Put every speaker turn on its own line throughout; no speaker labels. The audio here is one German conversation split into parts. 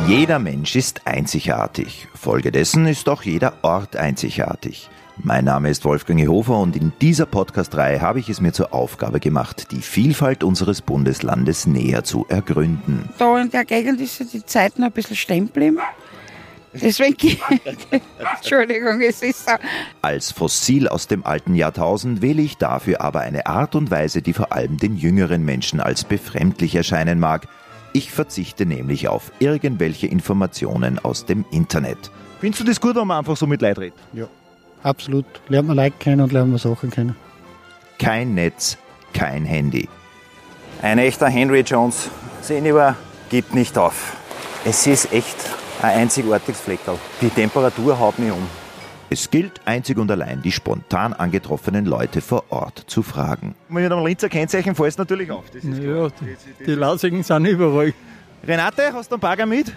Jeder Mensch ist einzigartig. Folgedessen ist auch jeder Ort einzigartig. Mein Name ist Wolfgang Ehofer und in dieser Podcast-Reihe habe ich es mir zur Aufgabe gemacht, die Vielfalt unseres Bundeslandes näher zu ergründen.
Da in der Gegend ist ja die Zeit noch ein bisschen stehen geblieben. Deswegen, Entschuldigung, es ist so.
Als Fossil aus dem alten Jahrtausend wähle ich dafür aber eine Art und Weise, die vor allem den jüngeren Menschen als befremdlich erscheinen mag. Ich verzichte nämlich auf irgendwelche Informationen aus dem Internet.
Findest du das gut, wenn man einfach so mit Leuten redet?
Ja, absolut. Lernt man Leute kennen und lernt man Sachen kennen.
Kein Netz, kein Handy.
Ein echter Henry Jones Senior gibt nicht auf. Es ist echt ein einzigartiges Fleckerl. Die Temperatur haut mich um.
Es gilt einzig und allein, die spontan angetroffenen Leute vor Ort zu fragen.
Wenn ihr am Linzer Kennzeichen fällt es natürlich auf. Das ist
Ja, die Lausigen sind überall.
Renate, hast du einen Bagger mit?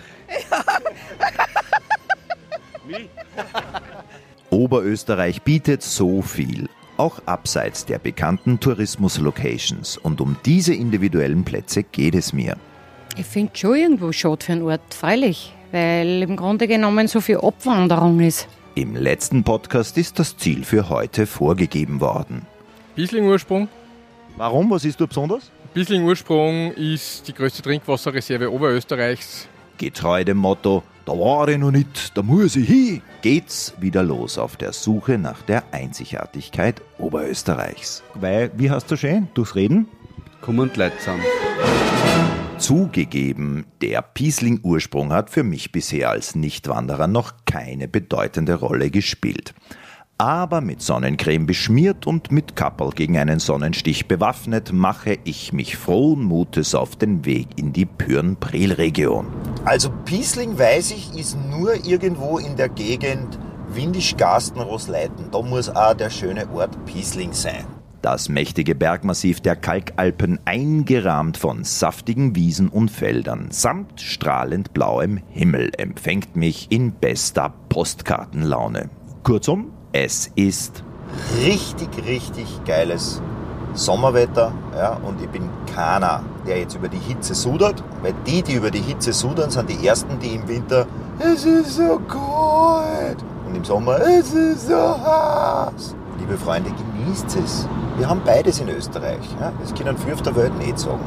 Oberösterreich bietet so viel, auch abseits der bekannten Tourismus-Locations. Und um diese individuellen Plätze geht es mir.
Ich finde es schon irgendwo schade für einen Ort, freilich, weil im Grunde genommen so viel Abwanderung ist.
Im letzten Podcast ist das Ziel für heute vorgegeben worden.
Piesling-Ursprung.
Warum? Was ist da besonders?
Piesling-Ursprung ist die größte Trinkwasserreserve Oberösterreichs.
Getreu dem Motto, da war ich noch nicht, da muss ich hin, geht's wieder los auf der Suche nach der Einzigartigkeit Oberösterreichs.
Weil, wie hast du schön, durchs Reden?
Komm und Leute zusammen.
Zugegeben, der Piesling-Ursprung hat für mich bisher als Nichtwanderer noch keine bedeutende Rolle gespielt. Aber mit Sonnencreme beschmiert und mit Kapperl gegen einen Sonnenstich bewaffnet, mache ich mich frohen Mutes auf den Weg in die Pürn-Priel-Region.
Also Piesling, weiß ich, ist nur irgendwo in der Gegend Windisch-Garsten-Rosleiten. Da muss auch der schöne Ort Piesling sein.
Das mächtige Bergmassiv der Kalkalpen, eingerahmt von saftigen Wiesen und Feldern, samt strahlend blauem Himmel, empfängt mich in bester Postkartenlaune. Kurzum, es ist
Richtig geiles Sommerwetter, ja, und ich bin keiner, der jetzt über die Hitze sudert, weil die über die Hitze sudern, sind die Ersten, die im Winter "Es ist so kalt" und im Sommer "Es ist so heiß". Liebe Freunde, genießt es. Wir haben beides in Österreich. Ja? Das können viele auf der Welt nicht sagen.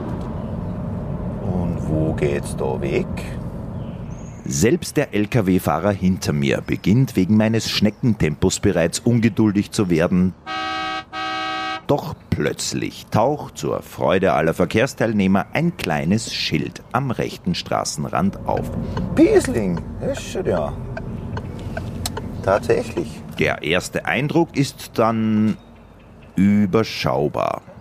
Und wo geht's da weg?
Selbst der LKW-Fahrer hinter mir beginnt wegen meines Schneckentempos bereits ungeduldig zu werden. Doch plötzlich taucht zur Freude aller Verkehrsteilnehmer ein kleines Schild am rechten Straßenrand auf.
Piesling, das ist schon ja. Tatsächlich.
Der erste Eindruck ist dann überschaubar.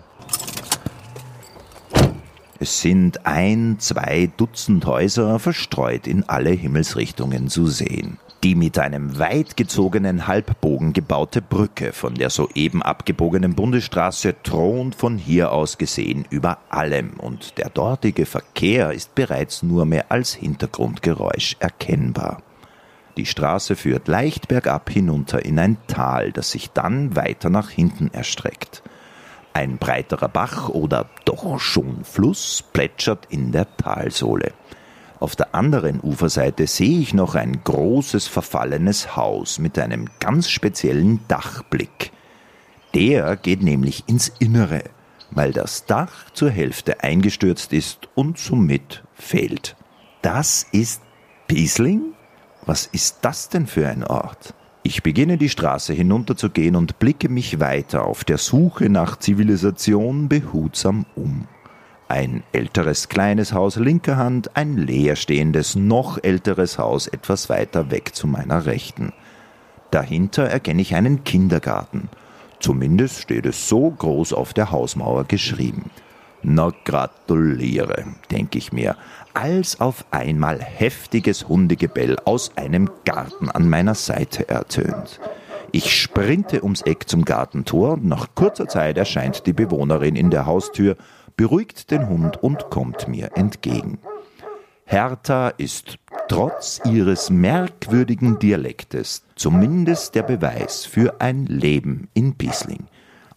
Es sind 1-2 Dutzend Häuser verstreut in alle Himmelsrichtungen zu sehen. Die mit einem weit gezogenen Halbbogen gebaute Brücke von der soeben abgebogenen Bundesstraße thront von hier aus gesehen über allem und der dortige Verkehr ist bereits nur mehr als Hintergrundgeräusch erkennbar. Die Straße führt leicht bergab hinunter in ein Tal, das sich dann weiter nach hinten erstreckt. Ein breiterer Bach oder doch schon Fluss plätschert in der Talsohle. Auf der anderen Uferseite sehe ich noch ein großes verfallenes Haus mit einem ganz speziellen Dachblick. Der geht nämlich ins Innere, weil das Dach zur Hälfte eingestürzt ist und somit fehlt. Das ist Piesling? Was ist das denn für ein Ort? Ich beginne die Straße hinunterzugehen und blicke mich weiter auf der Suche nach Zivilisation behutsam um. Ein älteres kleines Haus linker Hand, ein leerstehendes, noch älteres Haus etwas weiter weg zu meiner Rechten. Dahinter erkenne ich einen Kindergarten. Zumindest steht es so groß auf der Hausmauer geschrieben. Na gratuliere, denke ich mir, als auf einmal heftiges Hundegebell aus einem Garten an meiner Seite ertönt. Ich sprinte ums Eck zum Gartentor und nach kurzer Zeit erscheint die Bewohnerin in der Haustür, beruhigt den Hund und kommt mir entgegen. Hertha ist trotz ihres merkwürdigen Dialektes zumindest der Beweis für ein Leben in Piesling.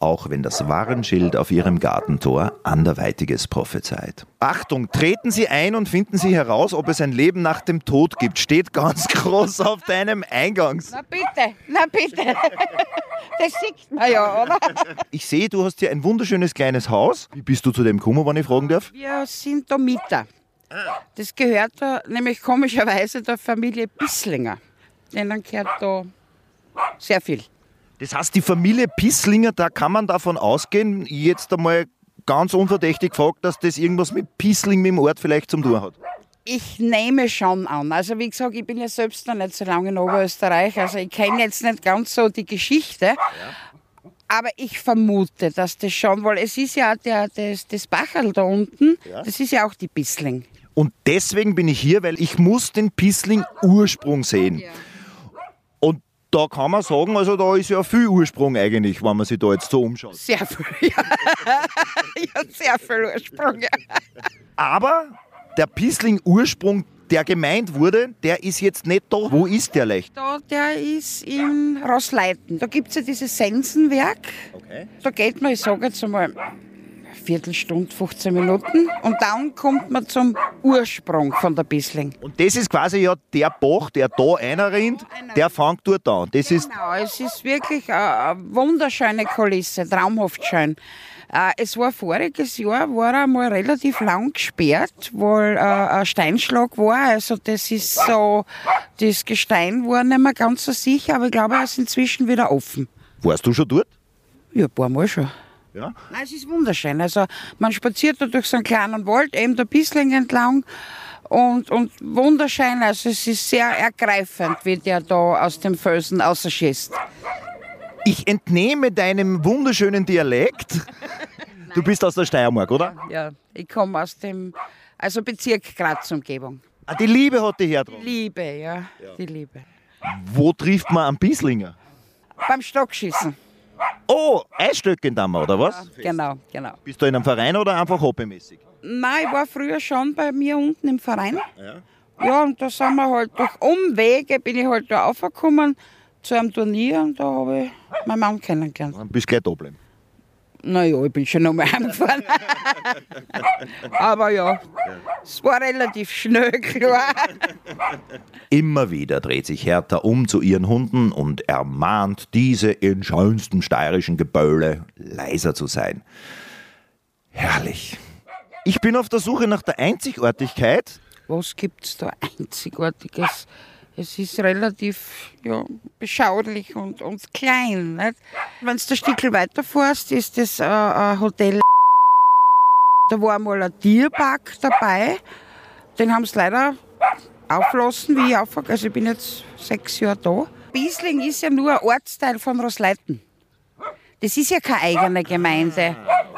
auch wenn das Warnschild auf ihrem Gartentor anderweitiges prophezeit.
Achtung, treten Sie ein und finden Sie heraus, ob es ein Leben nach dem Tod gibt. Steht ganz groß auf deinem Eingangs.
Na bitte. Das sieht man ja, oder?
Ich sehe, du hast hier ein wunderschönes kleines Haus. Wie bist du zu dem gekommen, wenn ich fragen darf?
Wir sind da Mieter. Das gehört da nämlich komischerweise der Familie Bisslinger. Denen gehört da sehr viel.
Das heißt, die Familie Pisslinger, da kann man davon ausgehen, jetzt einmal ganz unverdächtig gefragt, dass das irgendwas mit Pissling, mit dem Ort vielleicht zum tun hat.
Ich nehme schon an. Also wie gesagt, ich bin ja selbst noch nicht so lange in Oberösterreich. Also ich kenne jetzt nicht ganz so die Geschichte. Aber ich vermute, dass das schon, weil es ist ja das Bacherl da unten, das ist ja auch die Bissling.
Und deswegen bin ich hier, weil ich muss den Pissling-Ursprung sehen.
Ja.
Und da kann man sagen, also da ist ja viel Ursprung eigentlich, wenn man sich da jetzt so umschaut.
Sehr viel, ja. Ja, sehr viel Ursprung, ja.
Aber der Pissling-Ursprung, der gemeint wurde, der ist jetzt nicht da. Wo ist der leicht?
Der ist in Rossleiten. Da gibt es ja dieses Sensenwerk.
Okay.
Da geht man, ich sage jetzt einmal, Viertelstunde, 15 Minuten. Und dann kommt man zum Ursprung von der Bissling.
Und das ist quasi ja der Bach, der da reinrinnt, der fängt dort an. Das ist
Genau, es ist wirklich eine wunderschöne Kulisse, traumhaft schön. Es war voriges Jahr, war er mal relativ lang gesperrt, weil ein Steinschlag war. Also das ist so, das Gestein war nicht mehr ganz so sicher, aber ich glaube, er ist inzwischen wieder offen.
Warst du schon dort?
Ja, ein paar Mal schon.
Ja.
Nein, es ist wunderschön. Also man spaziert da durch so einen kleinen Wald, eben der Bissling entlang und wunderschön. Also es ist sehr ergreifend, wie der da aus dem Felsen rausschießt.
Ich entnehme deinem wunderschönen Dialekt. Du bist aus der Steiermark, oder?
Ja, ich komme aus dem Bezirk Graz-Umgebung.
Ah, die Liebe hat dich her drauf.
Liebe, ja, die Liebe.
Wo trifft man einen Bisslinger?
Beim Stockschießen.
Oh, Eisstöcken da mal, oder was?
Genau.
Bist du in einem Verein oder einfach hobbymäßig?
Nein, ich war früher schon bei mir unten im Verein. Ja, und da sind wir halt durch Umwege, bin ich halt da aufgekommen zu einem Turnier und da habe ich meinen Mann kennengelernt.
Dann bist du gleich da bleiben.
Naja, ich bin schon noch mal heimgefahren. Aber ja, es war relativ schnell klar.
Immer wieder dreht sich Hertha um zu ihren Hunden und ermahnt diese in schönstem steirischen Gebölle leiser zu sein. Herrlich.
Ich bin auf der Suche nach der Einzigartigkeit.
Was gibt es da Einzigartiges? Es ist relativ beschaulich und klein. Nicht? Wenn du ein Stückchen weiterfährst, ist das ein Hotel. Da war mal ein Tierpark dabei. Den haben sie leider aufgelassen, wie ich aufgegangen bin. Also ich bin jetzt 6 Jahre da. Bissling ist ja nur ein Ortsteil von Rossleiten. Das ist ja keine eigene Gemeinde.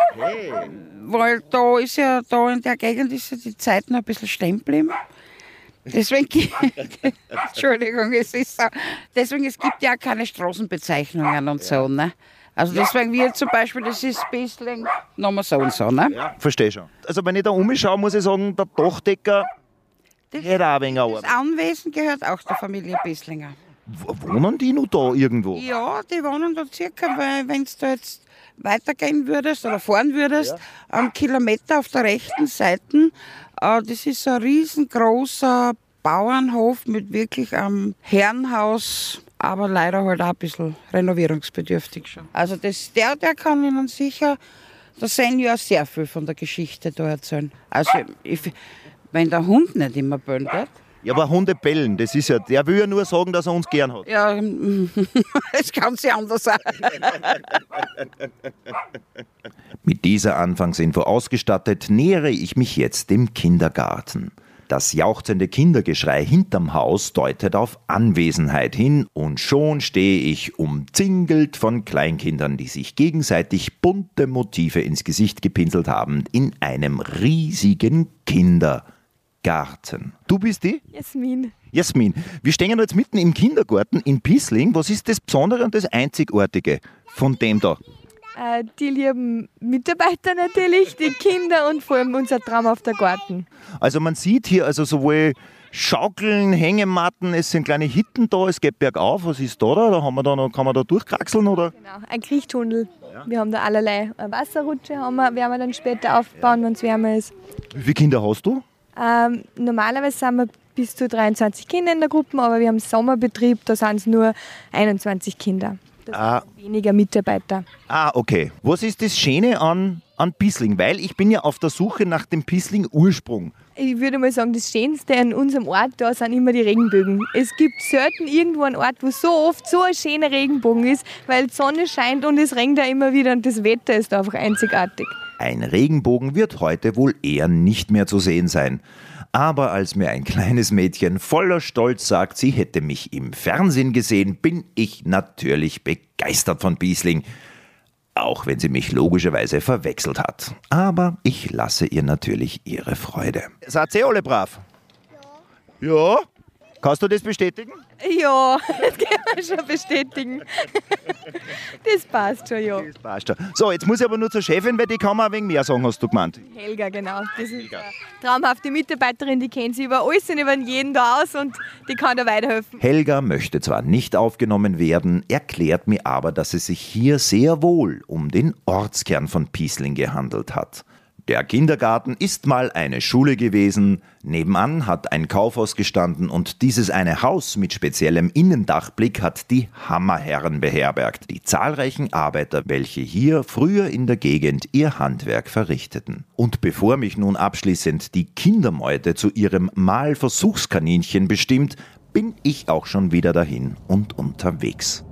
Weil da in der Gegend ist ja die Zeit noch ein bisschen stehen geblieben. Deswegen, Entschuldigung, es gibt ja auch keine Straßenbezeichnungen und so. Ne? Also deswegen wir zum Beispiel, das ist Bissling, nochmal so und so. Ne?
Ja, verstehe schon. Also wenn ich da umschaue, muss ich sagen, der Dachdecker hätte auch ein wenig Arbeit.
Das Anwesen gehört auch der Familie Bisslinger.
Wohnen die noch da irgendwo?
Ja, die wohnen da circa, weil wenn du da jetzt weitergehen würdest oder fahren würdest, einen Kilometer auf der rechten Seite, das ist ein riesengroßer Bauernhof mit wirklich einem Herrenhaus, aber leider halt auch ein bisschen renovierungsbedürftig schon. Also der kann Ihnen sicher, da sehen ja sehr viel von der Geschichte da erzählen. Also wenn der Hund nicht immer bellt.
Ja, aber Hunde bellen, das ist ja, der will ja nur sagen, dass er uns gern hat.
Ja, es kann sich anders sein.
Mit dieser Anfangsinfo ausgestattet, nähere ich mich jetzt dem Kindergarten. Das jauchzende Kindergeschrei hinterm Haus deutet auf Anwesenheit hin und schon stehe ich umzingelt von Kleinkindern, die sich gegenseitig bunte Motive ins Gesicht gepinselt haben, in einem riesigen Kindergarten.
Du bist die?
Jasmin.
Jasmin, wir stehen jetzt mitten im Kindergarten in Pissling. Was ist das Besondere und das Einzigartige von dem da?
Die lieben Mitarbeiter natürlich, die Kinder und vor allem unser traumhafter Garten.
Also man sieht hier also sowohl Schaukeln, Hängematten, es sind kleine Hitten da, es geht bergauf. Was ist da? Kann man da durchkraxeln? Oder?
Genau, ein Kriechtunnel. Wir haben da allerlei Wasserrutsche, werden wir dann später aufbauen, wenn es wärmer ist.
Wie viele Kinder hast du?
Normalerweise sind wir bis zu 23 Kinder in der Gruppe, aber wir haben Sommerbetrieb, da sind es nur 21 Kinder. Das sind weniger Mitarbeiter.
Okay. Was ist das Schöne an Piesling? Weil ich bin ja auf der Suche nach dem Piesling-Ursprung.
Ich würde mal sagen, das Schönste an unserem Ort, da sind immer die Regenbögen. Es gibt selten irgendwo einen Ort, wo so oft so ein schöner Regenbogen ist, weil die Sonne scheint und es regnet da immer wieder und das Wetter ist einfach einzigartig.
Ein Regenbogen wird heute wohl eher nicht mehr zu sehen sein. Aber als mir ein kleines Mädchen voller Stolz sagt, sie hätte mich im Fernsehen gesehen, bin ich natürlich begeistert von Piesling. Auch wenn sie mich logischerweise verwechselt hat. Aber ich lasse ihr natürlich ihre Freude.
Seid ihr alle brav? Ja. Kannst du das bestätigen?
Ja, das kann man schon bestätigen. Das passt schon, ja.
Das passt schon. So, jetzt muss ich aber nur zur Chefin, weil die kann mir ein wenig mehr sagen, hast du gemeint.
Helga, genau. Das ist eine traumhafte Mitarbeiterin, die kennt sich über alles und über jeden da aus und die kann da weiterhelfen.
Helga möchte zwar nicht aufgenommen werden, erklärt mir aber, dass es sich hier sehr wohl um den Ortskern von Piesling gehandelt hat. Der Kindergarten ist mal eine Schule gewesen, nebenan hat ein Kaufhaus gestanden und dieses eine Haus mit speziellem Innendachblick hat die Hammerherren beherbergt, die zahlreichen Arbeiter, welche hier früher in der Gegend ihr Handwerk verrichteten. Und bevor mich nun abschließend die Kindermeute zu ihrem Malversuchskaninchen bestimmt, bin ich auch schon wieder dahin und unterwegs.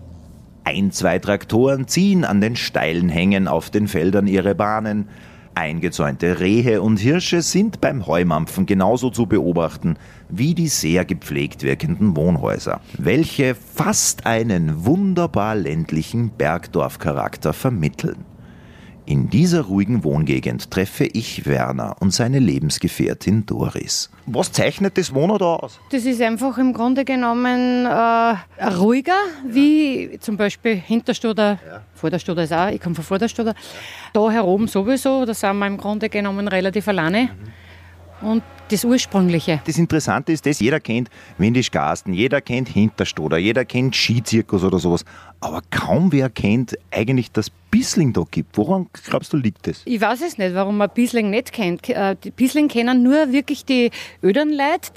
1, 2 Traktoren ziehen an den steilen Hängen auf den Feldern ihre Bahnen. Eingezäunte Rehe und Hirsche sind beim Heumampfen genauso zu beobachten wie die sehr gepflegt wirkenden Wohnhäuser, welche fast einen wunderbar ländlichen Bergdorfcharakter vermitteln. In dieser ruhigen Wohngegend treffe ich Werner und seine Lebensgefährtin Doris.
Was zeichnet das Wohnen da aus?
Das ist einfach im Grunde genommen ruhiger, wie zum Beispiel Hinterstuder, Vorderstuder ist auch, ich komme von Vorderstuder. Da heroben sowieso, da sind wir im Grunde genommen relativ alleine. Und das Ursprüngliche.
Das Interessante ist, dass jeder kennt Windischgarsten, jeder kennt Hinterstoder, jeder kennt Skizirkus oder sowas. Aber kaum wer kennt eigentlich, dass Piesling da gibt. Woran glaubst du, liegt das?
Ich weiß es nicht, warum man Piesling nicht kennt. Die Piesling kennen nur wirklich die Ödernleute,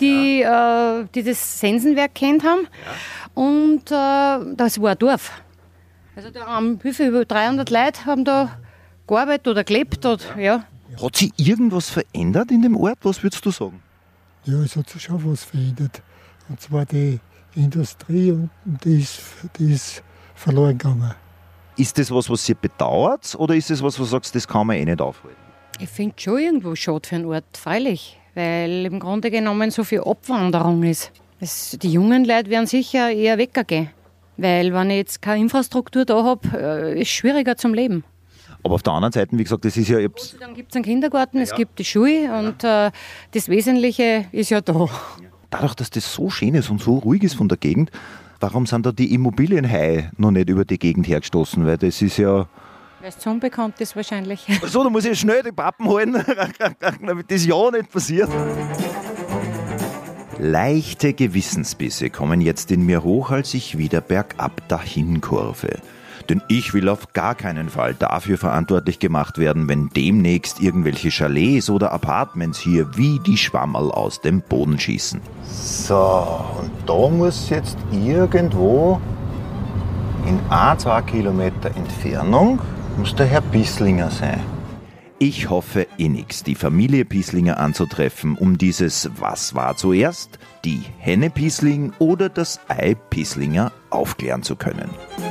die das Sensenwerk kennt haben. Ja. Und das war ein Dorf. Also da haben über 300 Leute haben da gearbeitet oder gelebt. Oder, ja.
Hat sich irgendwas verändert in dem Ort? Was würdest du sagen?
Ja, es hat sich schon was verändert. Und zwar die Industrie, und die ist verloren gegangen.
Ist das was Sie bedauert oder ist das was, wo du sagst, das kann man eh nicht aufhalten?
Ich finde schon irgendwo schade für einen Ort, freilich. Weil im Grunde genommen so viel Abwanderung ist. Die jungen Leute werden sicher eher weggehen. Weil wenn ich jetzt keine Infrastruktur da habe, ist es schwieriger zum Leben.
Aber auf der anderen Seite, wie gesagt, das ist ja...
Dann gibt es einen Kindergarten, es gibt die Schule und das Wesentliche ist ja da.
Dadurch, dass das so schön ist und so ruhig ist von der Gegend, warum sind da die Immobilienhaie noch nicht über die Gegend hergestoßen? Weil das ist ja...
Weil es zu unbekannt ist wahrscheinlich.
So, da muss ich schnell die Pappen holen, damit das ja nicht passiert.
Leichte Gewissensbisse kommen jetzt in mir hoch, als ich wieder bergab dahin kurve. Denn ich will auf gar keinen Fall dafür verantwortlich gemacht werden, wenn demnächst irgendwelche Chalets oder Apartments hier wie die Schwammerl aus dem Boden schießen.
So, und da muss jetzt irgendwo in 1-2 Kilometer Entfernung muss der Herr Pieslinger sein.
Ich hoffe innigst, die Familie Pieslinger anzutreffen, um dieses Was war zuerst, die Henne Piesling oder das Ei Pieslinger aufklären zu können.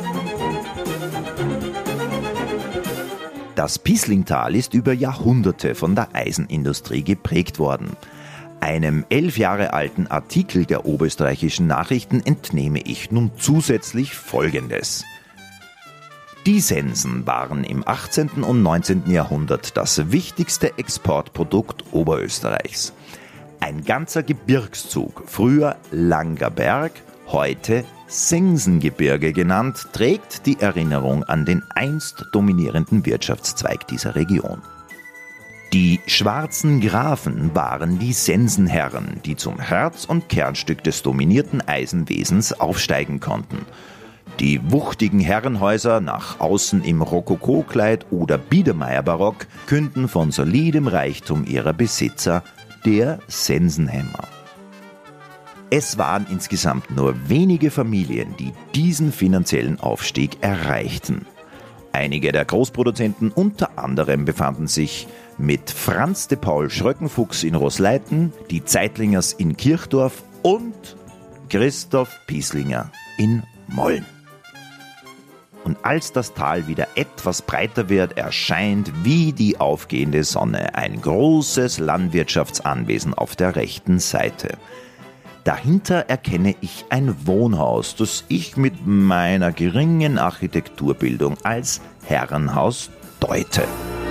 Das Pieslingtal ist über Jahrhunderte von der Eisenindustrie geprägt worden. Einem 11 Jahre alten Artikel der Oberösterreichischen Nachrichten entnehme ich nun zusätzlich Folgendes. Die Sensen waren im 18. und 19. Jahrhundert das wichtigste Exportprodukt Oberösterreichs. Ein ganzer Gebirgszug, früher Langer Berg, heute Sensengebirge genannt, trägt die Erinnerung an den einst dominierenden Wirtschaftszweig dieser Region. Die schwarzen Grafen waren die Sensenherren, die zum Herz- und Kernstück des dominierten Eisenwesens aufsteigen konnten. Die wuchtigen Herrenhäuser, nach außen im Rokokokleid oder Biedermeierbarock, künden von solidem Reichtum ihrer Besitzer, der Sensenhemmer. Es waren insgesamt nur wenige Familien, die diesen finanziellen Aufstieg erreichten. Einige der Großproduzenten unter anderem befanden sich mit Franz de Paul Schröckenfuchs in Roßleiten, die Zeitlingers in Kirchdorf und Christoph Pieslinger in Molln. Und als das Tal wieder etwas breiter wird, erscheint wie die aufgehende Sonne ein großes Landwirtschaftsanwesen auf der rechten Seite. Dahinter erkenne ich ein Wohnhaus, das ich mit meiner geringen Architekturbildung als Herrenhaus deute.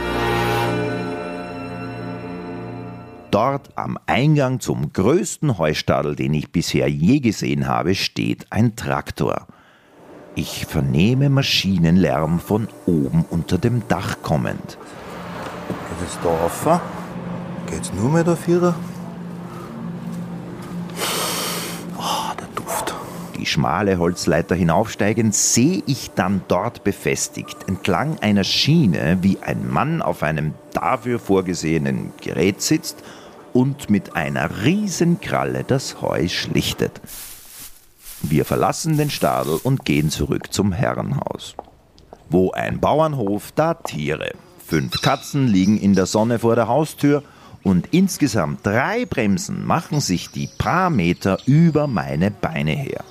Dort am Eingang zum größten Heustadel, den ich bisher je gesehen habe, steht ein Traktor. Ich vernehme Maschinenlärm von oben unter dem Dach kommend.
Geht es da rauf? Geht's nur mehr der Vierer? Oh, der Duft.
Die schmale Holzleiter hinaufsteigend sehe ich dann dort befestigt, entlang einer Schiene, wie ein Mann auf einem dafür vorgesehenen Gerät sitzt und mit einer Riesenkralle das Heu schlichtet. Wir verlassen den Stadel und gehen zurück zum Herrenhaus. Wo ein Bauernhof, da Tiere. 5 Katzen liegen in der Sonne vor der Haustür und insgesamt 3 Bremsen machen sich die paar Meter über meine Beine her.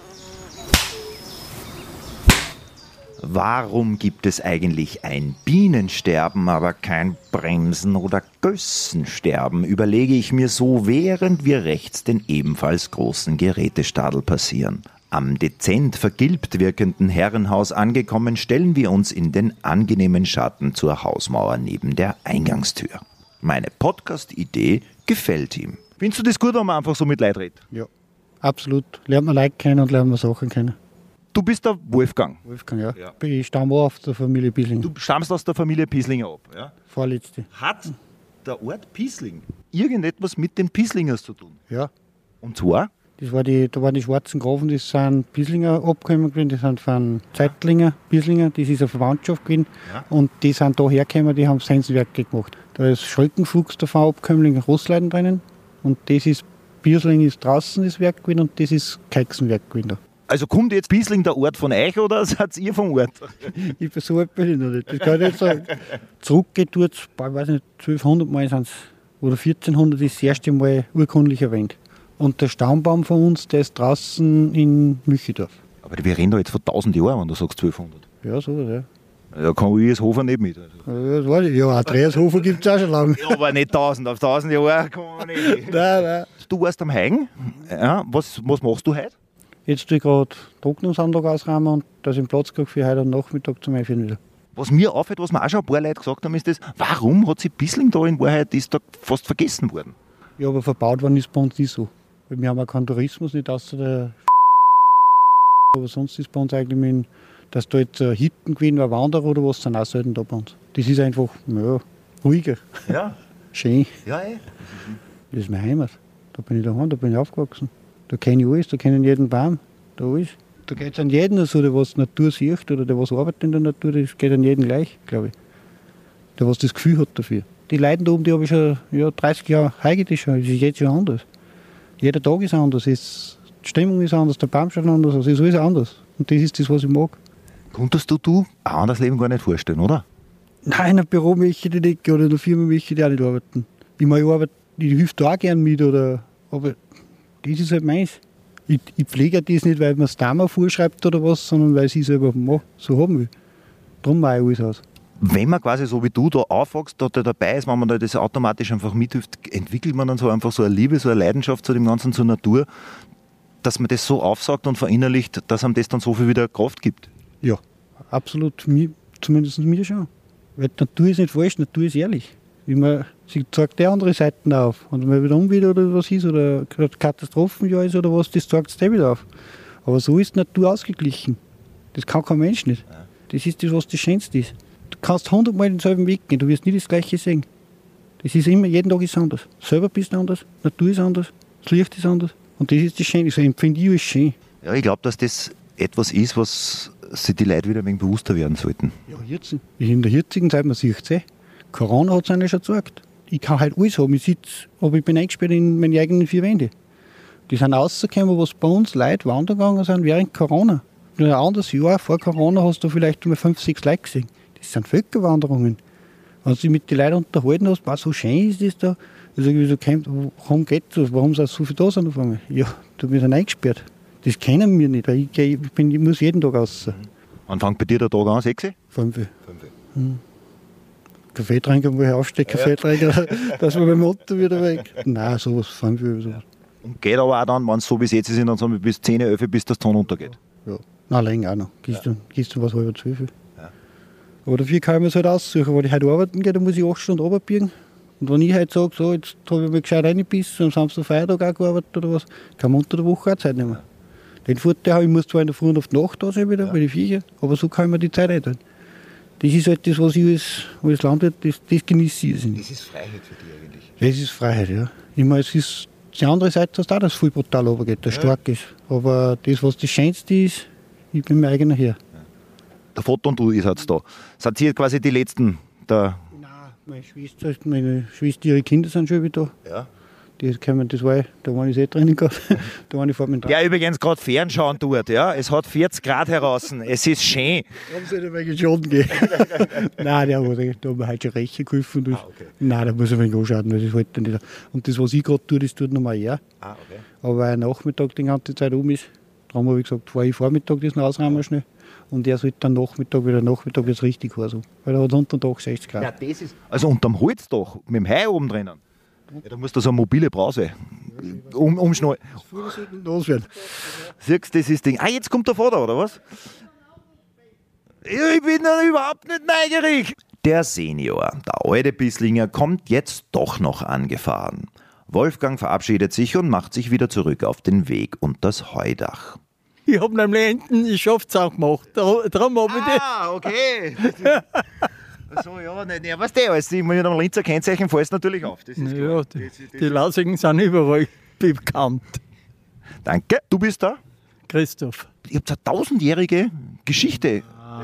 Warum gibt es eigentlich ein Bienensterben, aber kein Bremsen- oder Gössensterben, überlege ich mir so, während wir rechts den ebenfalls großen Gerätestadel passieren. Am dezent vergilbt wirkenden Herrenhaus angekommen, stellen wir uns in den angenehmen Schatten zur Hausmauer neben der Eingangstür. Meine Podcast-Idee gefällt ihm.
Findest du das gut, wenn man einfach so mit Leuten redet?
Ja, absolut. Lernt man Leute kennen und lernt man Sachen kennen.
Du bist der Wolfgang.
Wolfgang, ja. Ich stamme auch aus der Familie Piesling.
Du stammst aus der Familie Pieslinger ab, ja?
Vorletzte.
Hat der Ort Piesling irgendetwas mit den Pieslingers zu tun?
Ja.
Und zwar?
Da waren die schwarzen Grafen, die sind Pieslinger abgekommen gewesen, die sind von Zeitlinger, Pieslinger, das ist eine Verwandtschaft gewesen. Ja. Und die sind da hergekommen, die haben Sensenwerke gemacht. Da ist Schröckenfuchs davon abgekommen, Roßleiten drinnen. Und das ist, Piesling ist draußen das Werk gewesen und das ist Keixenwerk gewesen da.
Also kommt jetzt Piesling der Ort von euch oder seid ihr vom Ort?
Ich bin so alt bin ich noch nicht. Das kann ich nicht sagen. Zurückgeht tut es, ich weiß nicht, 1200 Mal sind es, oder 1400 ist das erste Mal urkundlich erwähnt. Und der Stammbaum von uns, der ist draußen in Müchedorf.
Aber wir reden da jetzt von 1000 Jahren, wenn du sagst 1200.
Ja, so, ja.
Da kann ich Hofer nicht mit. Also.
Das weiß ich. Ja, Andreashofer gibt es auch schon lange.
Ja, aber nicht 1000, auf 1000 Jahre kann man nicht. Nein. Du warst am Heigen. Ja, was machst du heute?
Jetzt tue ich gerade Trocknungsanlage ausräumen und das im Platz kriege für heute am Nachmittag zum Einführen wieder.
Was mir auffällt, was mir auch schon ein paar Leute gesagt haben, ist das, warum hat sich Piesling da in Wahrheit, ist da fast vergessen worden?
Ja, aber verbaut worden ist bei uns nicht so. Weil wir haben auch keinen Tourismus, nicht außer der aber sonst ist bei uns eigentlich, dass da jetzt Hitten gewesen war, Wanderer oder was, sind auch selten da bei uns. Das ist einfach, ruhiger.
Ja.
Schön.
Ja,
Das ist meine Heimat. Da bin ich daheim, da bin ich aufgewachsen. Da kenne ich alles, da kenne ich jeden Baum, da alles. Da geht es an jeden so, der was die Natur sieht oder der was arbeitet in der Natur, das geht an jeden gleich, glaube ich. Der was das Gefühl hat dafür. Die Leute da oben, die habe ich schon 30 Jahre heige schon, das ist jetzt schon anders. Jeder Tag ist anders, die Stimmung ist anders, der Baum schaut anders, es ist alles anders. Und das ist das, was ich mag.
Konntest du ein anderes Leben gar nicht vorstellen, oder?
Nein, in einem Büro möchte ich nicht oder in einer Firma möchte ich auch nicht arbeiten. Ich helfe da auch gerne mit, aber das ist halt meins. Ich pflege das nicht, weil man es da mal vorschreibt oder was, sondern weil ich es selber so haben will. Darum mache ich alles aus.
Wenn man quasi so wie du da aufwächst, da dabei ist, wenn man da das automatisch einfach mithilft, entwickelt man dann so einfach so eine Liebe, so eine Leidenschaft zu dem Ganzen, zur Natur, dass man das so aufsaugt und verinnerlicht, dass einem das dann so viel wieder Kraft gibt?
Ja, absolut. Zumindest mir schon. Weil die Natur ist nicht falsch, die Natur ist ehrlich. Sie zeigt die andere Seiten auf. Und wenn wieder Unwetter oder was ist, oder Katastrophenjahr ist oder was, das zeigt es wieder auf. Aber so ist die Natur ausgeglichen. Das kann kein Mensch nicht. Das ist das, was das Schönste ist. Du kannst 100 Mal denselben Weg gehen, du wirst nie das Gleiche sehen. Das ist immer, jeden Tag ist anders. Selber bist du anders, die Natur ist anders, das Licht ist anders. Und das ist das Schöne, so empfinde ich als schön.
Ja, ich glaube, dass das etwas ist, was sich die Leute wieder ein wenig bewusster werden sollten.
Ja, jetzt, in der jetzigen Zeit, man sieht es Corona hat es eigentlich schon gezeigt. Ich kann halt alles haben, aber ich bin eingesperrt in meine eigenen 4 Wände. Die sind rausgekommen, was bei uns Leute wandern gegangen sind während Corona. In ein anderes Jahr vor Corona hast du vielleicht mal 5, 6 Leute gesehen. Das sind Völkerwanderungen. Wenn du dich mit den Leuten unterhalten hast, so schön ist das da. Ich sage, wieso warum geht das? Warum sind so viele da sind auf einmal? Ja, wir sind eingesperrt. Das kennen wir nicht, weil ich muss jeden Tag raus.
Wann fängt bei dir der Tag an? 6?
5. Kaffee trinken, wo ich aufstehe, Kaffee trinken, dass wir beim Auto wieder weg. Nein, sowas, 5 Uhr. Sowas.
Und geht aber auch dann, wenn es so wie es jetzt ist, dann sagen wir bis 10, 11, bis das Ton untergeht.
Ja, nein, länger auch noch. Gehst du was, halb 12. Ja. Aber dafür kann ich mir es halt aussuchen, weil ich heute arbeiten gehe, da muss ich 8 Stunden runterbiegen. Und wenn ich halt sage, so, jetzt habe ich mich gescheit reingebissen, am Samstag, Feiertag auch gearbeitet oder was, kann man unter der Woche auch Zeit nehmen. Den Vorteil habe ich, muss zwar in der Früh und auf die Nacht da sein wieder, bei den Viecher, aber so kann ich mir die Zeit einteilen. Das ist halt das, was ich als Landwirt, das genieße ich.
Das ist Freiheit für dich eigentlich?
Das ist Freiheit, ja. Ich meine, es ist die andere Seite, dass das viel brutal runtergeht, das stark ist. Aber das, was das Schönste ist, ich bin mein eigener Herr.
Der Vater und du seid da. Seid ihr quasi die Letzten da?
Nein, meine Schwester, ihre Kinder sind schon wieder da. Ja. Das war da war ich sehr drinnen gehabt. Da war ich vor mir dran.
Der übrigens gerade fernschauen tut, ja. Es hat 40 Grad heraus. Es ist schön.
Haben Sie nicht wegen Schaden gehen? Nein, da haben wir halt schon recht geholfen. Okay. Nein, da muss ich ein wenig anschauen, weil das halt nicht. Und das, was ich gerade tue, das tut nochmal er. Okay. Aber weil er Nachmittag die ganze Zeit ist, darum habe ich gesagt, fahre ich Vormittag das ausräumen schnell. Und er sollte dann Nachmittag jetzt richtig heiß haben. Weil er hat unter dem Dach 60 Grad.
Ja, das ist also unterm Holzdach, mit dem Heu oben drinnen. Ja, da musst du so eine mobile Brause umschneiden.
Das sollte loswerden.
Siehst du, das ist Ding. Ah, jetzt kommt der Vater, oder was? Ich bin da überhaupt nicht neugierig.
Der Senior, der alte Bisslinger, kommt jetzt doch noch angefahren. Wolfgang verabschiedet sich und macht sich wieder zurück auf den Weg und das Heudach.
Ich habe nämlich hinten die Schaftsau gemacht. Darum habe ich das.
Ah, okay. So, ja, weißt du, also mit einem Linzer Kennzeichen fällt es natürlich auf. Das ist
ja, die Lausigen sind überall bekannt.
Danke. Du bist da?
Christoph.
Ihr habt eine 1000-jährige Geschichte.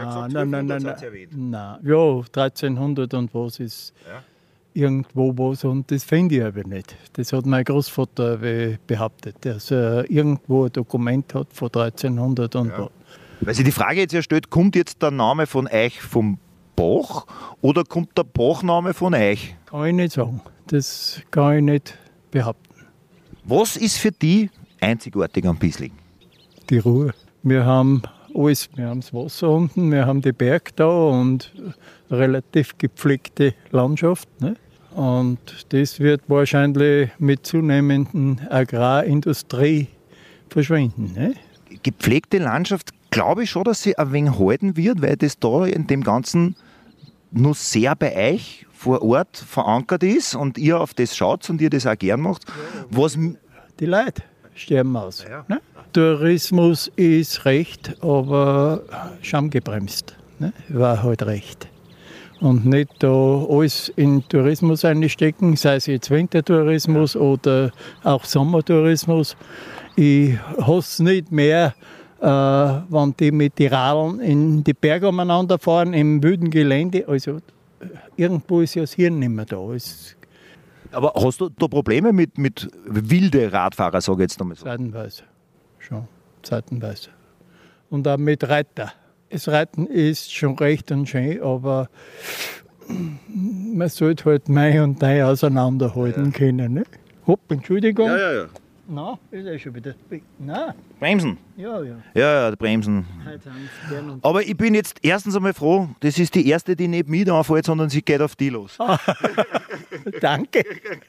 Nein. Ja, 1300 und was ist irgendwo was und das finde ich aber nicht. Das hat mein Großvater behauptet, dass er irgendwo ein Dokument hat von 1300 und was.
Weil sich die Frage jetzt ja stellt, kommt jetzt der Name von euch vom Bach oder kommt der Bachname von euch?
Kann ich nicht sagen. Das kann ich nicht behaupten.
Was ist für dich einzigartig am Bissling?
Die Ruhe. Wir haben alles. Wir haben das Wasser unten, wir haben die Berge da und relativ gepflegte Landschaft. Ne? Und das wird wahrscheinlich mit zunehmenden Agrarindustrie verschwinden. Ne?
Gepflegte Landschaft, glaube ich schon, dass sie ein wenig halten wird, weil das da in dem Ganzen nur sehr bei euch vor Ort verankert ist und ihr auf das schaut und ihr das auch gern macht. Was
die Leute sterben aus. Ja. Ne? Tourismus ist recht, aber schamgebremst. Ne? War halt recht. Und nicht da alles in Tourismus einstecken, sei es jetzt Wintertourismus oder auch Sommertourismus. Ich hasse nicht mehr, wenn die mit den Radeln in die Berge umeinander fahren, im wilden Gelände. Also irgendwo ist ja das Hirn nicht mehr da.
Aber hast du da Probleme mit wilden Radfahrern, sage ich jetzt einmal so?
Zeitenweise. Schon, zeitenweise. Und auch mit Reiter. Das Reiten ist schon recht und schön, aber man sollte halt mein und dein auseinanderhalten können. Ne? Hopp, Entschuldigung.
Ja.
Nein, ist ja schon wieder. Nein.
Bremsen?
Ja.
Ja, Bremsen. Aber ich bin jetzt erstens einmal froh, das ist die erste, die nicht mit anfällt, sondern sie geht auf die los.
Danke.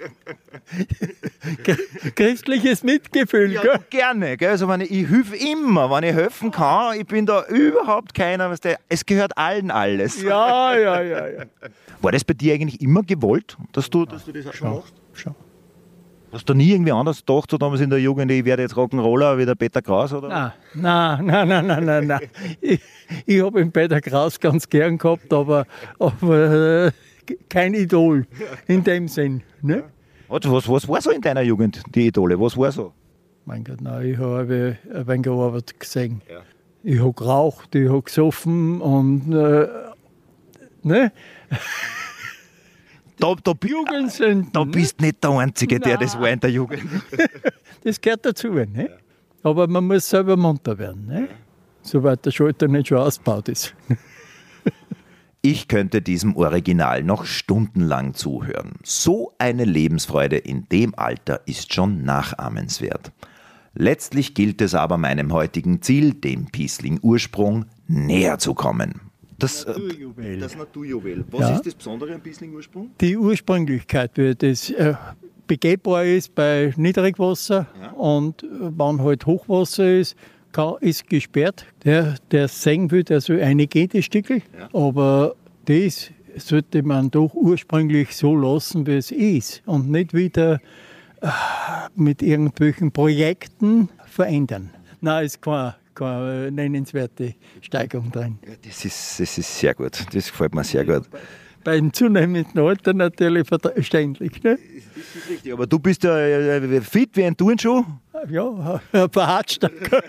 Christliches Mitgefühl,
ja,
gell?
Gerne, gell? Also ich helfe immer, wenn ich helfen kann. Ich bin da überhaupt keiner, es gehört allen alles.
Ja.
War das bei dir eigentlich immer gewollt, dass du das auch schon machst?
Schon.
Hast du nie irgendwie anders gedacht, so damals in der Jugend, ich werde jetzt Rock'n'Roller wie der Peter Kraus? Oder?
Nein. Ich habe den Peter Kraus ganz gern gehabt, aber kein Idol in dem Sinn. Ne?
Was war so in deiner Jugend, die Idole? Was war so?
Mein Gott, nein, ich habe ein wenig Arbeit gesehen.
Ja.
Ich habe geraucht, ich habe gesoffen und ne?
Da bist nicht der Einzige, der das war in der Jugend.
Das gehört dazu. Ne? Aber man muss selber munter werden, ne? Soweit der Schalter nicht schon ausgebaut ist.
Ich könnte diesem Original noch stundenlang zuhören. So eine Lebensfreude in dem Alter ist schon nachahmenswert. Letztlich gilt es aber meinem heutigen Ziel, dem Piesling-Ursprung, näher zu kommen.
Das Naturjuwel. Was ist das Besondere am Piesling-Ursprung?
Die Ursprünglichkeit, wie das begehbar ist bei Niedrigwasser und wenn halt Hochwasser ist, ist gesperrt. Der sehen will, der soll reingehen, das Stückel. Ja. Aber das sollte man doch ursprünglich so lassen, wie es ist und nicht wieder mit irgendwelchen Projekten verändern. Nein, ist keine nennenswerte Steigerung drin.
Ja, das ist sehr gut. Das gefällt mir sehr gut.
Beim zunehmenden Alter natürlich verständlich. Ne?
Das ist richtig. Aber du bist ja fit wie ein Turnschuh.
Ja, verhatscht.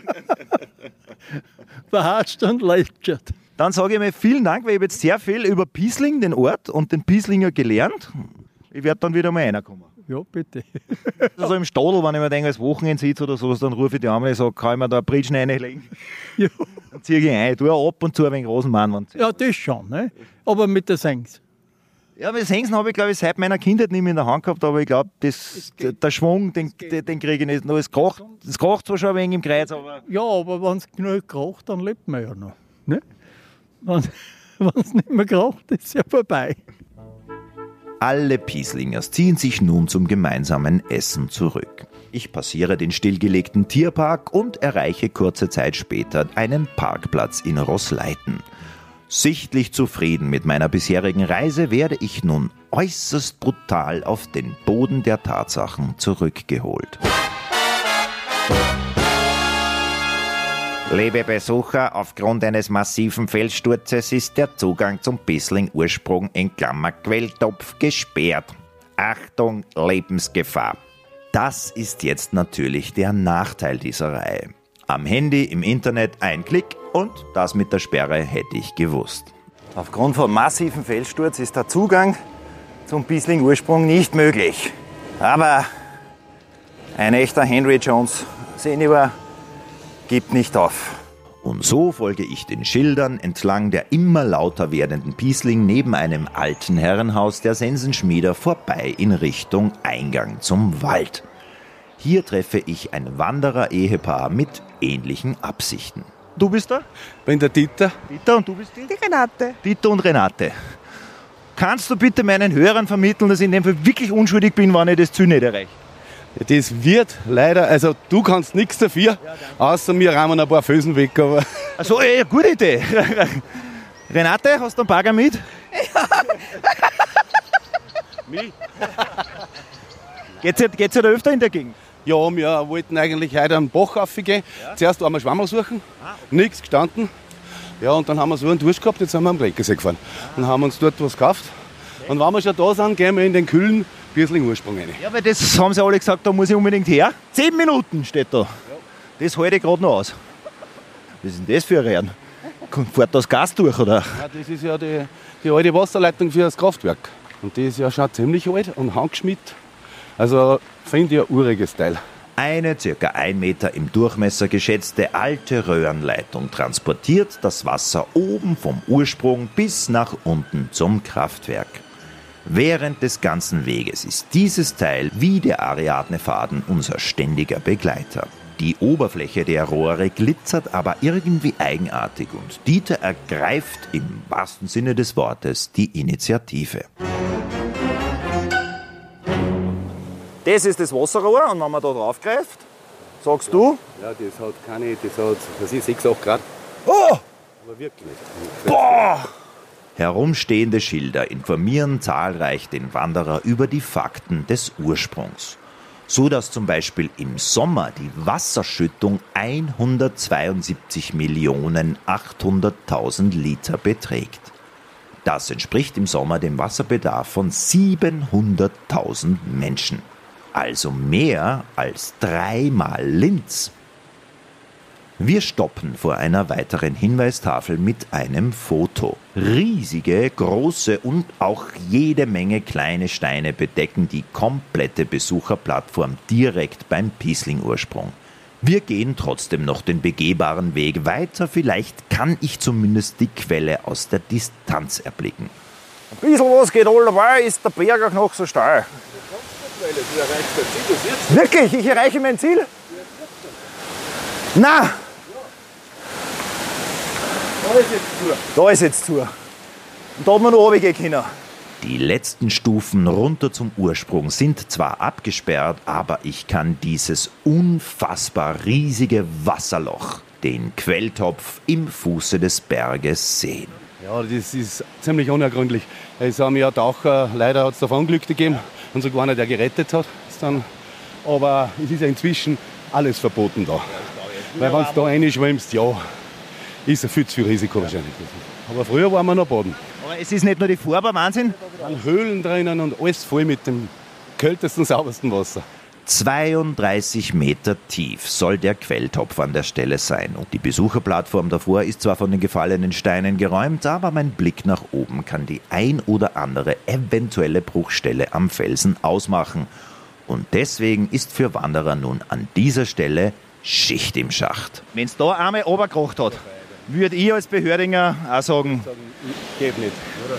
Verhatscht und leicht.
Dann sage ich mal vielen Dank, weil ich habe jetzt sehr viel über Piesling, den Ort und den Pieslinger gelernt. Ich werde dann wieder mal reinkommen.
Ja, bitte.
Also im Stadl, wenn ich mir denke, als Wochenende sitze oder sowas, dann rufe ich die an und sage, kann ich mir da Britschen reinlegen? Ja. Dann ziehe ich ein. Ich tue ab und zu ein wenig Rosenmann.
Ja, das schon. Ne? Aber mit der Sengs.
Ja, mit Hengsen habe ich, glaube ich, seit meiner Kindheit nicht mehr in der Hand gehabt, aber ich glaube, der Schwung, den kriege ich nicht. Es kracht zwar schon ein wenig im Kreuz, aber...
Ja, aber wenn es genug kracht, dann lebt man ja noch. Ne? Wenn es nicht mehr kracht, ist es ja vorbei.
Alle Pieslingers ziehen sich nun zum gemeinsamen Essen zurück. Ich passiere den stillgelegten Tierpark und erreiche kurze Zeit später einen Parkplatz in Roßleiten. Sichtlich zufrieden mit meiner bisherigen Reise werde ich nun äußerst brutal auf den Boden der Tatsachen zurückgeholt. Liebe Besucher, aufgrund eines massiven Felssturzes ist der Zugang zum Piesling-Ursprung in Klammer Quelltopf gesperrt. Achtung, Lebensgefahr. Das ist jetzt natürlich der Nachteil dieser Reihe. Am Handy, im Internet ein Klick und das mit der Sperre hätte ich gewusst.
Aufgrund von massivem Felssturz ist der Zugang zum Piesling-Ursprung nicht möglich. Aber ein echter Henry Jones Senior gibt nicht auf.
Und so folge ich den Schildern entlang der immer lauter werdenden Piesling neben einem alten Herrenhaus der Sensenschmieder vorbei in Richtung Eingang zum Wald. Hier treffe ich ein Wanderer-Ehepaar mit ähnlichen Absichten.
Du bist da?
Ich bin der Dieter.
Dieter, und du bist die?
Die Renate.
Dieter und Renate. Kannst du bitte meinen Hörern vermitteln, dass ich in dem Fall wirklich unschuldig bin, wenn ich das Ziel nicht erreiche?
Das wird leider, also du kannst nichts dafür, außer wir rahmen ein paar Felsen weg. Aber
also, gute Idee. Renate, hast du einen Bagger mit? Ja.
Mich?
Geht's ja da öfter in der Gegend?
Ja, wir wollten eigentlich heute am Bach raufgehen. Ja. Zuerst einmal Schwammerl suchen, nichts gestanden. Ja, und dann haben wir so einen Durst gehabt, jetzt sind wir am Bleckensee gefahren. Und haben uns dort was gekauft. Und wenn wir schon da sind, gehen wir in den kühlen Piesling-Ursprung rein.
Ja, weil das haben sie alle gesagt, da muss ich unbedingt her. 10 Minuten steht da. Ja. Das halte ich gerade noch aus. Was ist denn das für ein Rennen? Fährt das Gas durch, oder?
Ja, das ist ja die alte Wasserleitung für das Kraftwerk. Und die ist ja schon ziemlich alt und handgeschmiert. Also finde ich ein uriges Teil.
Eine ca. 1 Meter im Durchmesser geschätzte alte Röhrenleitung transportiert das Wasser oben vom Ursprung bis nach unten zum Kraftwerk. Während des ganzen Weges ist dieses Teil wie der Ariadne-Faden unser ständiger Begleiter. Die Oberfläche der Rohre glitzert aber irgendwie eigenartig und Dieter ergreift im wahrsten Sinne des Wortes die Initiative.
Das ist das Wasserrohr und wenn man da drauf greift, sagst du?
Ja, das hat keine, das ist 6, 8 Grad.
Oh!
Aber wirklich.
Boah!
Herumstehende Schilder informieren zahlreich den Wanderer über die Fakten des Ursprungs. So dass zum Beispiel im Sommer die Wasserschüttung 172.800.000 Liter beträgt. Das entspricht im Sommer dem Wasserbedarf von 700.000 Menschen. Also mehr als 3-mal Linz. Wir stoppen vor einer weiteren Hinweistafel mit einem Foto. Riesige, große und auch jede Menge kleine Steine bedecken die komplette Besucherplattform direkt beim Piesling-Ursprung. Wir gehen trotzdem noch den begehbaren Weg weiter. Vielleicht kann ich zumindest die Quelle aus der Distanz erblicken.
Ein bisschen was geht all dabei, ist der Berg auch noch so steil. Wirklich? Ich erreiche mein Ziel? Na! Da ist jetzt zu. Und da hat man noch runtergehen können.
Die letzten Stufen runter zum Ursprung sind zwar abgesperrt, aber ich kann dieses unfassbar riesige Wasserloch, den Quelltopf im Fuße des Berges sehen.
Ja, das ist ziemlich unergründlich. Es haben ja Taucher, leider hat es da Verunglückte gegeben und sogar einer, der gerettet hat. Aber es ist ja inzwischen alles verboten da. Weil wenn du da reinschwimmst, ja, ist ein viel zu viel Risiko wahrscheinlich. Aber früher waren wir noch baden.
Aber es ist nicht nur die Farbe, Wahnsinn.
An Höhlen drinnen und alles voll mit dem kältesten, saubersten Wasser.
32 Meter tief soll der Quelltopf an der Stelle sein. Und die Besucherplattform davor ist zwar von den gefallenen Steinen geräumt, aber mein Blick nach oben kann die ein oder andere eventuelle Bruchstelle am Felsen ausmachen. Und deswegen ist für Wanderer nun an dieser Stelle Schicht im Schacht.
Wenn es da einmal runtergekracht hat, würde ich als Behördinger auch sagen, geht nicht.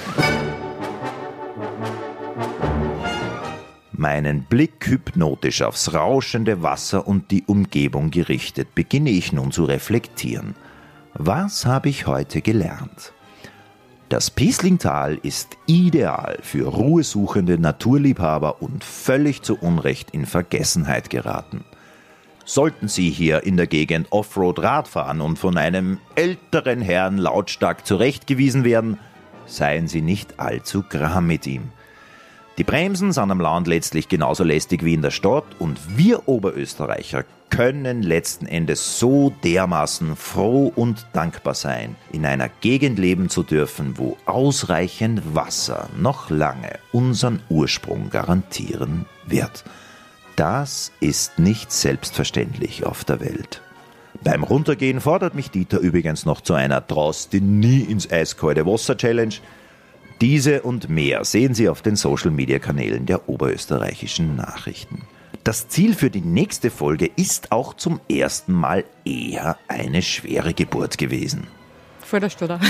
Meinen Blick hypnotisch aufs rauschende Wasser und die Umgebung gerichtet, beginne ich nun zu reflektieren. Was habe ich heute gelernt? Das Pieslingtal ist ideal für ruhesuchende Naturliebhaber und völlig zu Unrecht in Vergessenheit geraten. Sollten Sie hier in der Gegend Offroad-Rad fahren und von einem älteren Herrn lautstark zurechtgewiesen werden, seien Sie nicht allzu gram mit ihm. Die Bremsen sind am Land letztlich genauso lästig wie in der Stadt und wir Oberösterreicher können letzten Endes so dermaßen froh und dankbar sein, in einer Gegend leben zu dürfen, wo ausreichend Wasser noch lange unseren Ursprung garantieren wird. Das ist nicht selbstverständlich auf der Welt. Beim Runtergehen fordert mich Dieter übrigens noch zu einer Traust nie ins eiskalte Wasser Challenge. Diese und mehr sehen Sie auf den Social-Media-Kanälen der Oberösterreichischen Nachrichten. Das Ziel für die nächste Folge ist auch zum ersten Mal eher eine schwere Geburt gewesen.
Vor der Stunde.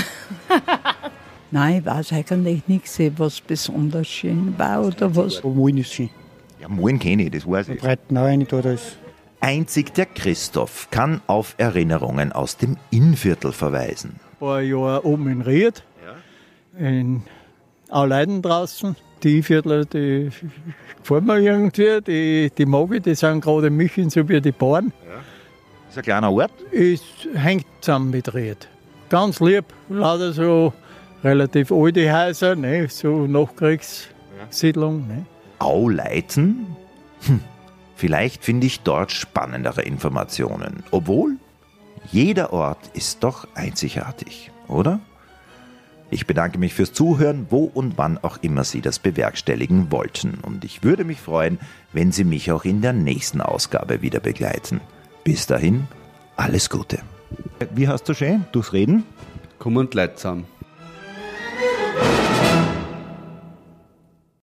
Nein, ich weiß eigentlich nichts, was besonders schön war oder was.
Moin ist schön.
Ja, Moin kenne ich, das weiß ich.
Breitenau rein, da ist.
Einzig der Christoph kann auf Erinnerungen aus dem Innviertel verweisen.
Ein paar Jahre oben in Ried, in Auleiden draußen. Die Viertler, die gefallen mir irgendwie, die mag ich, die sind gerade in München, so wie die Bauern.
Ja. Ist ein kleiner Ort?
Es hängt zusammen mit Ried. Ganz lieb, lauter so relativ alte Häuser, ne, so Nachkriegssiedlung. Ne.
Auleiten? Vielleicht finde ich dort spannendere Informationen. Obwohl, jeder Ort ist doch einzigartig, oder? Ich bedanke mich fürs Zuhören, wo und wann auch immer Sie das bewerkstelligen wollten. Und ich würde mich freuen, wenn Sie mich auch in der nächsten Ausgabe wieder begleiten. Bis dahin, alles Gute. Wie hast du schön? Durchs Reden?
Kommen und Leute zusammen.